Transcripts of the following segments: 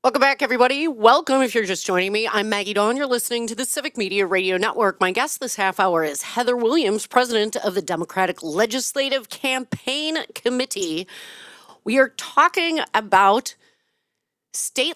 Welcome back, everybody. Welcome if you're just joining me. I'm Maggie Dawn. You're listening to the Civic Media Radio Network. My guest this half hour is Heather Williams, president of the Democratic Legislative Campaign Committee. We are talking about state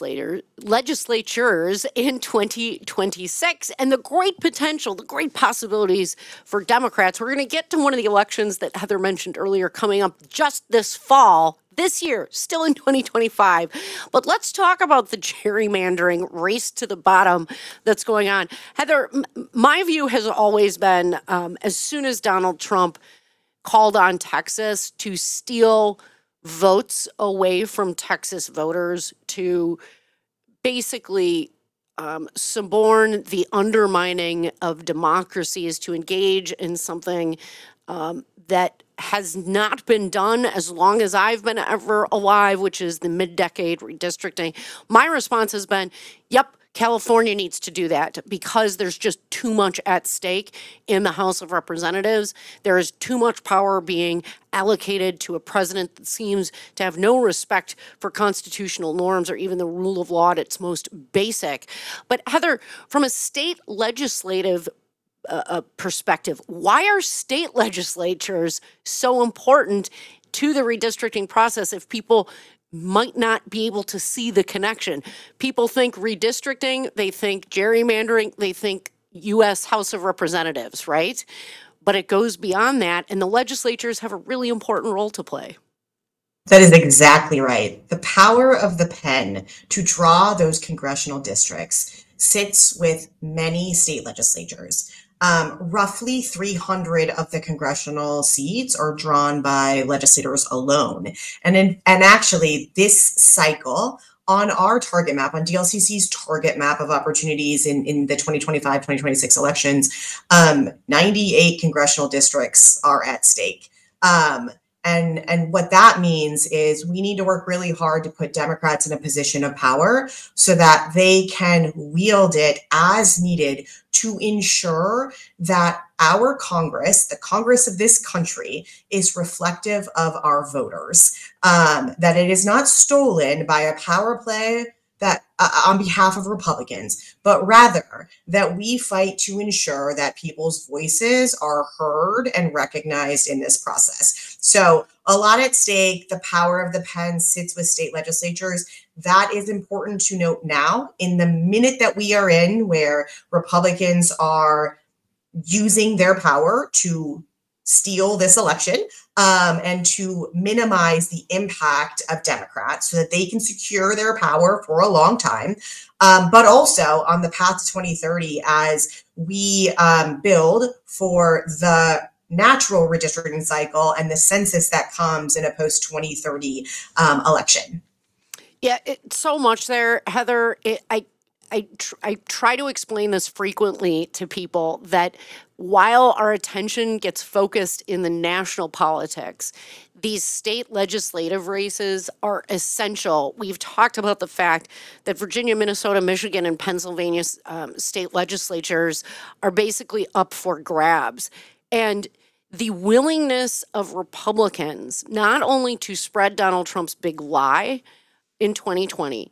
legislatures in 2026 and the great potential, the great possibilities for Democrats. We're going to get to one of the elections that Heather mentioned earlier coming up just this fall. This year, still in 2025. But let's talk about the gerrymandering race to the bottom that's going on. Heather, my view has always been as soon as Donald Trump called on Texas to steal votes away from Texas voters, to basically suborn the undermining of democracies, to engage in something that has not been done as long as I've been ever alive, which is the mid-decade redistricting. My response has been, yep, California needs to do that because there's just too much at stake in the House of Representatives. There is too much power being allocated to a president that seems to have no respect for constitutional norms or even the rule of law at its most basic. But Heather, from a state legislative perspective, why are state legislatures so important to the redistricting process if people might not be able to see the connection? People think redistricting, they think gerrymandering, they think U.S. House of Representatives, right? But it goes beyond that, and the legislatures have a really important role to play. That is exactly right. The power of the pen to draw those congressional districts sits with many state legislatures. Roughly 300 of the congressional seats are drawn by legislators alone. And actually, this cycle on our target map, on DLCC's target map of opportunities in the 2025-2026 elections, 98 congressional districts are at stake. And what that means is we need to work really hard to put Democrats in a position of power so that they can wield it as needed to ensure that our Congress, the Congress of this country, is reflective of our voters, that it is not stolen by a power play that on behalf of Republicans, but rather that we fight to ensure that people's voices are heard and recognized in this process. So a lot at stake. The power of the pen sits with state legislatures. That is important to note now in the minute that we are in, where Republicans are using their power to steal this election and to minimize the impact of Democrats so that they can secure their power for a long time. But also on the path to 2030, as we build for the natural redistricting cycle and the census that comes in a post-2030 election. Yeah, so much there, Heather. I try to explain this frequently to people that while our attention gets focused in the national politics, these state legislative races are essential. We've talked about the fact that Virginia, Minnesota, Michigan, and Pennsylvania state legislatures are basically up for grabs. And the willingness of Republicans not only to spread Donald Trump's big lie in 2020,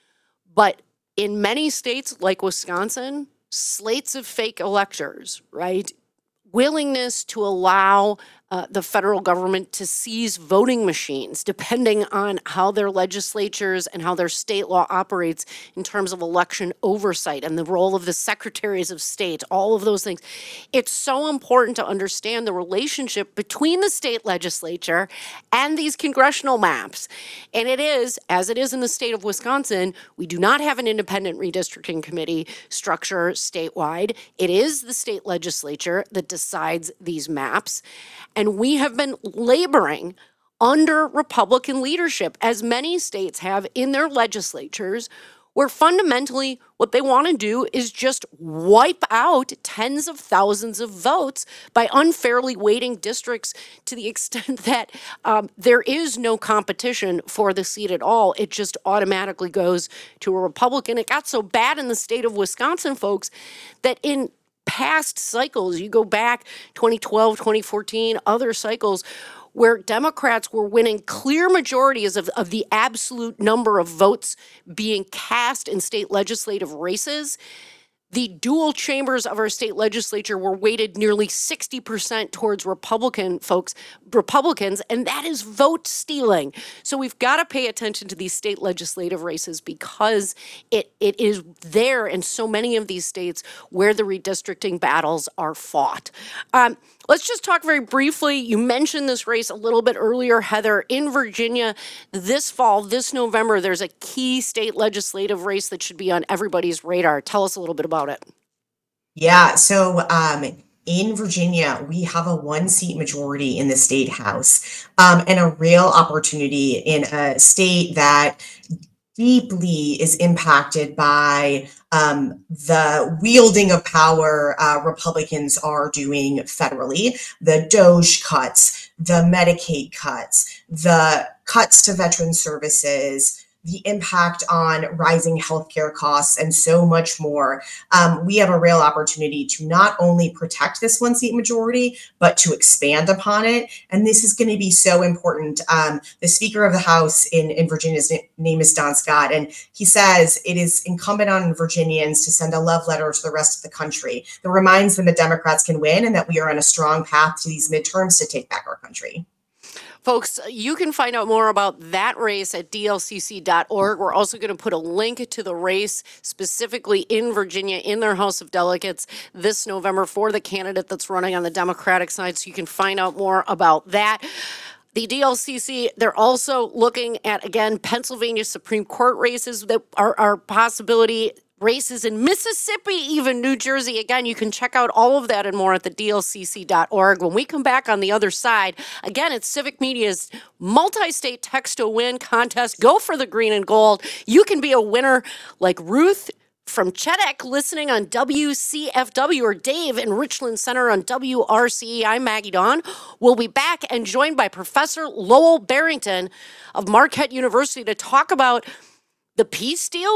but in many states like Wisconsin, slates of fake electors, right? Willingness to allow the federal government to seize voting machines, depending on how their legislatures and how their state law operates in terms of election oversight and the role of the secretaries of state, all of those things. It's so important to understand the relationship between the state legislature and these congressional maps. And it is, as it is in the state of Wisconsin, we do not have an independent redistricting committee structure statewide. It is the state legislature that decides these maps. And we have been laboring under Republican leadership, as many states have in their legislatures, where fundamentally what they want to do is just wipe out tens of thousands of votes by unfairly weighting districts to the extent that there is no competition for the seat at all. It just automatically goes to a Republican. It got so bad in the state of Wisconsin, folks, that in past cycles, you go back 2012, 2014, other cycles, where Democrats were winning clear majorities of the absolute number of votes being cast in state legislative races, the dual chambers of our state legislature were weighted nearly 60% towards Republicans, and that is vote stealing. So we've got to pay attention to these state legislative races because it is there in so many of these states where the redistricting battles are fought. Let's just talk very briefly. You mentioned this race a little bit earlier, Heather. In Virginia, this fall, this November, there's a key state legislative race that should be on everybody's radar. Tell us a little bit about it. Yeah, so in Virginia, we have a 1-seat majority in the state house, and a real opportunity in a state that deeply is impacted by the wielding of power Republicans are doing federally, the DOGE cuts, the Medicaid cuts, the cuts to veteran services, the impact on rising healthcare costs, and so much more. We have a real opportunity to not only protect this 1-seat majority, but to expand upon it. And this is going to be so important. The Speaker of the House in Virginia's name is Don Scott, and he says it is incumbent on Virginians to send a love letter to the rest of the country that reminds them that Democrats can win and that we are on a strong path to these midterms to take back our country. Folks, you can find out more about that race at dlcc.org. We're also going to put a link to the race specifically in Virginia in their House of Delegates this November for the candidate that's running on the Democratic side, so you can find out more about that. The DLCC, they're also looking at, again, Pennsylvania Supreme Court races that are possibility. Races in Mississippi, even New Jersey. Again, you can check out all of that and more at the dlcc.org. When we come back on the other side, again, it's Civic Media's multi-state text-to-win contest. Go for the green and gold. You can be a winner like Ruth from Chetek listening on WCFW, or Dave in Richland Center on WRCE. I'm Maggie Dawn. We'll be back and joined by Professor Lowell Barrington of Marquette University to talk about the peace deal